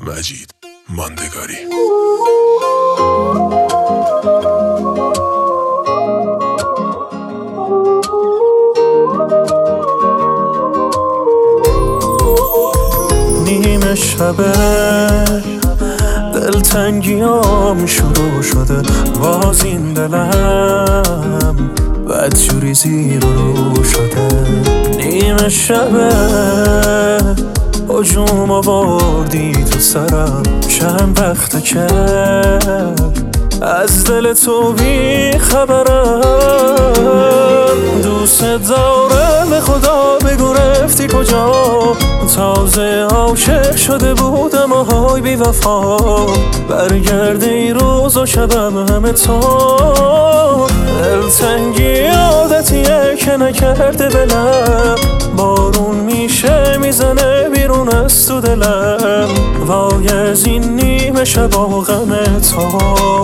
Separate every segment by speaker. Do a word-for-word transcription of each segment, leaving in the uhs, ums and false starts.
Speaker 1: مجید ماندگاری.
Speaker 2: نیمه شبه دلتنگیام شروع شده، باز این دلم بدجوری زیر و رو شده. نیمه شبه هجوم آوردی تو سرم، چند وقته که از دل تو بی خبرم. دوست دارم به خدا بگو رفتی کجا، تازه عاشق شده بودم آهای بی وفا. برگرده ای روز و شبم همه تو، دلتنگی عادتیه که نکرده بلم. بارون میشه میزنه بیرون از تو دلم، وای از این نیمه شب و غم تو.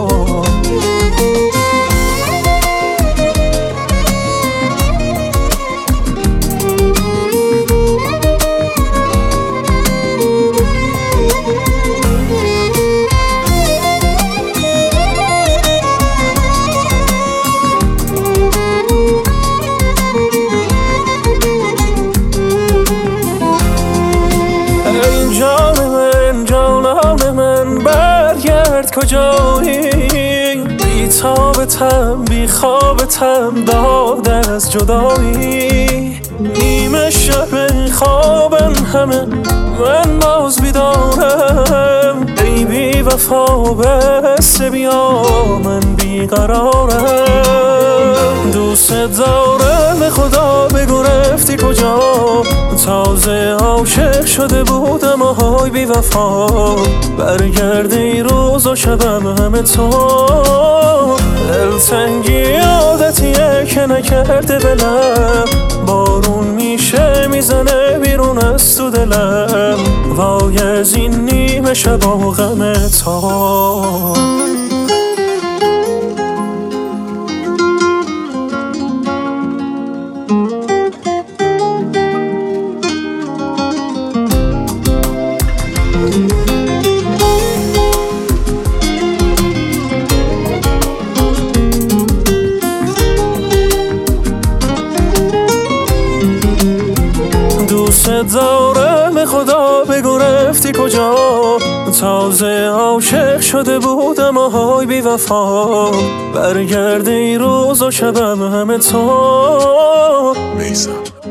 Speaker 2: کجایی بی تابتم بی خوابتم، داد از جدایی. نیمه شب خوابم همه من باز بیدارم، ای بی وفا بس بیا من بیقرارم. دوست دارم به خدا بگو رفتی کجا، تازه عاشق شده بودم آهای بی وفا. برگرده ای روز و شبم همه تو، دلتنگی عادتیه که نکرده بلم. بارون میشه میزنه بیرون از تو دلم، وای از این نیمه شب و غم تو. دوست دارم به خدا بگو رفتی کجا، تازه عاشق شده بودم آهای بی وفا. برگرده ای روز و شبم همه تو.
Speaker 1: میثم